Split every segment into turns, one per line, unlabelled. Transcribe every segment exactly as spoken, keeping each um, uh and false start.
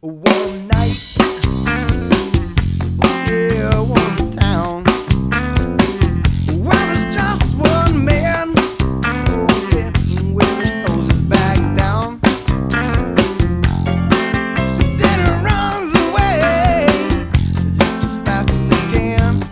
One night, yeah, one town. Well, there's just one man. Oh yeah, with his poses back down. Then he runs away just as fast as he can.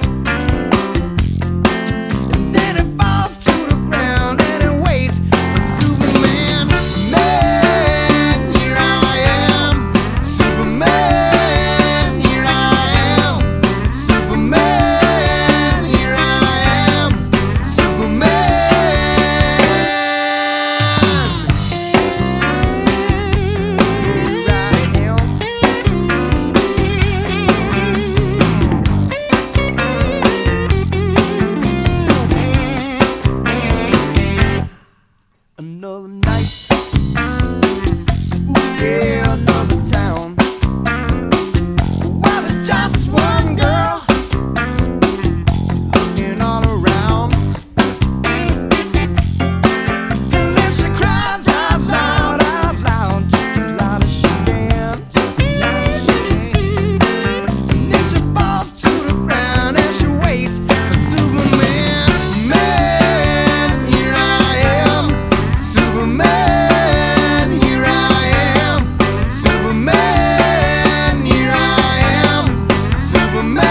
And then he falls to the ground and he waits for Superman. Man, here I am. Superman, here I am. Superman, here I am. Superman. Here I am. Another night. Ooh, yeah, another town. Well, there's just one girl looking all around, and then she cries out loud, out loud, just as loud as she can, just as loud as she can. And then she falls to the ground and she waits for Superman. Man, here I am. Superman, here I am. Superman, here I am. Superman.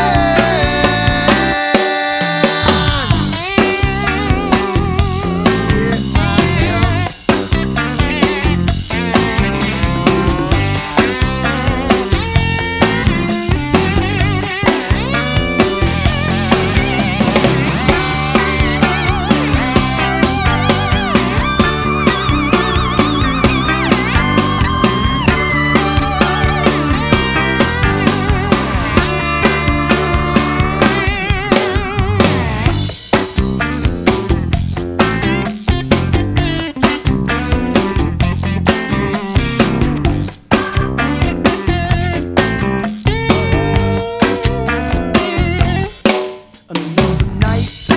Another night,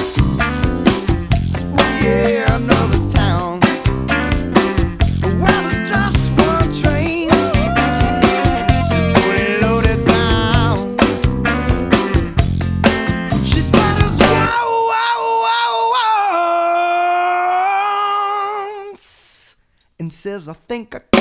ooh yeah, another town. Well, there's just one train, fully loaded down. She sputters wow, wow, wow, once, and says, I think I